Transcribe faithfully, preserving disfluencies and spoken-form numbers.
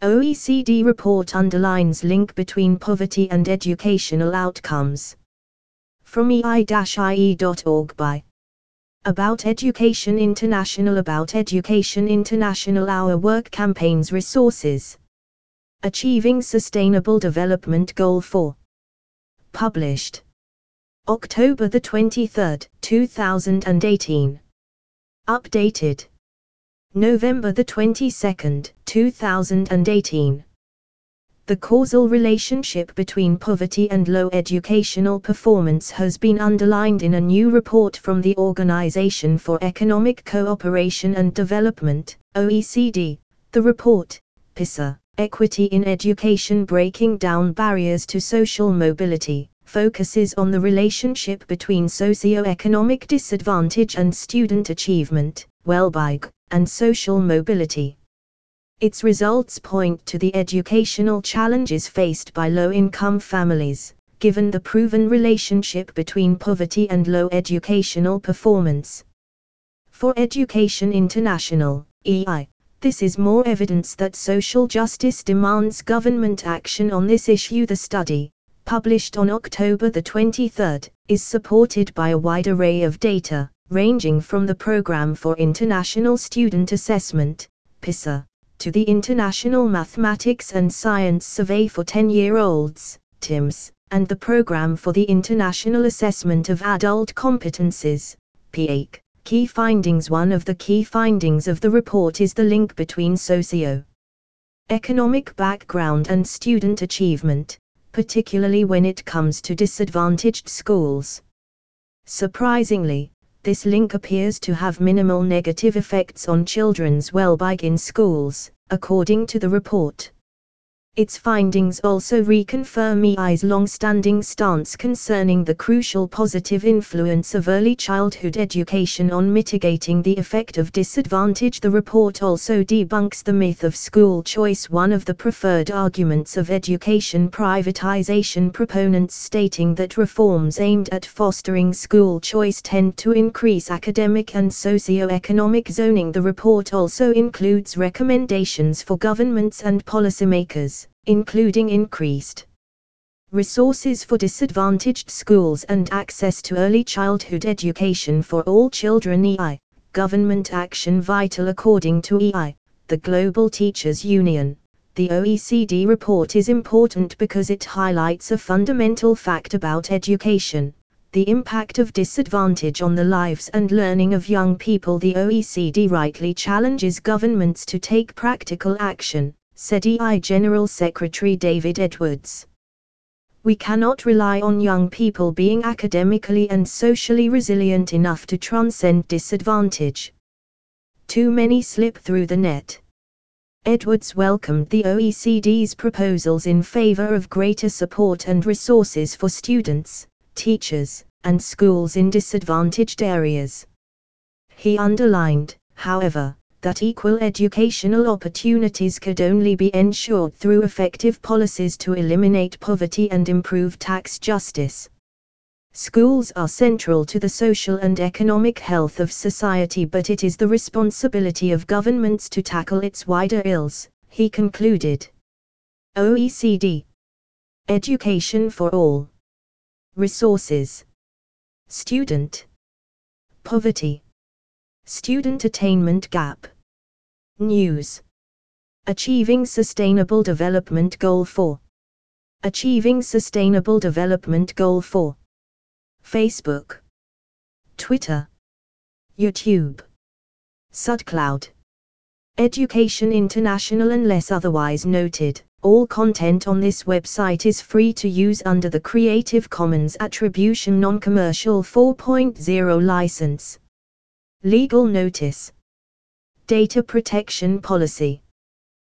O E C D report underlines link between poverty and educational outcomes. From e i dash i e dot org by About Education International. About Education International, our work campaigns resources. Achieving Sustainable Development Goal four. Published October the twenty-third, two thousand eighteen. Updated November the twenty-second, two thousand eighteen. The causal relationship between poverty and low educational performance has been underlined in a new report from the Organization for Economic Cooperation and Development, O E C D. The report, PISA, Equity in Education Breaking Down Barriers to Social Mobility, focuses on the relationship between socio-economic disadvantage and student achievement, well-being, and social mobility. Its results point to the educational challenges faced by low-income families, given the proven relationship between poverty and low educational performance. For Education International, E I, this is more evidence that social justice demands government action on this issue. The study, published on October the twenty-third, is supported by a wide array of data, ranging from the Programme for International Student Assessment, PISA, to the International Mathematics and Science Survey for ten-year-olds, TIMSS, and the Programme for the International Assessment of Adult Competences, P A C. Key findings. One of the key findings of the report is the link between socio-economic background and student achievement, particularly when it comes to disadvantaged schools. Surprisingly, this link appears to have minimal negative effects on children's well-being in schools, according to the report. Its findings also reconfirm E I's long-standing stance concerning the crucial positive influence of early childhood education on mitigating the effect of disadvantage. The report also debunks the myth of school choice, one of the preferred arguments of education privatization proponents, stating that reforms aimed at fostering school choice tend to increase academic and socio-economic zoning. The report also includes recommendations for governments and policymakers, including increased resources for disadvantaged schools and access to early childhood education for all children. E I, government action vital. According to E I, the Global Teachers Union, the O E C D report is important because it highlights a fundamental fact about education: the impact of disadvantage on the lives and learning of young people. The O E C D rightly challenges governments to take practical action, said E I General Secretary David Edwards. We cannot rely on young people being academically and socially resilient enough to transcend disadvantage. Too many slip through the net. Edwards welcomed the O E C D's proposals in favor of greater support and resources for students, teachers, and schools in disadvantaged areas. He underlined, however, that equal educational opportunities could only be ensured through effective policies to eliminate poverty and improve tax justice. Schools are central to the social and economic health of society, but it is the responsibility of governments to tackle its wider ills, he concluded. O E C D. Education for All. Resources. Student poverty. Student attainment gap. News. Achieving Sustainable Development Goal four. Achieving Sustainable Development Goal four. Facebook, Twitter, YouTube, SoundCloud. Education International. Unless otherwise noted, all content on this website is free to use under the Creative Commons Attribution Non-Commercial four point oh license. Legal notice. Data Protection Policy.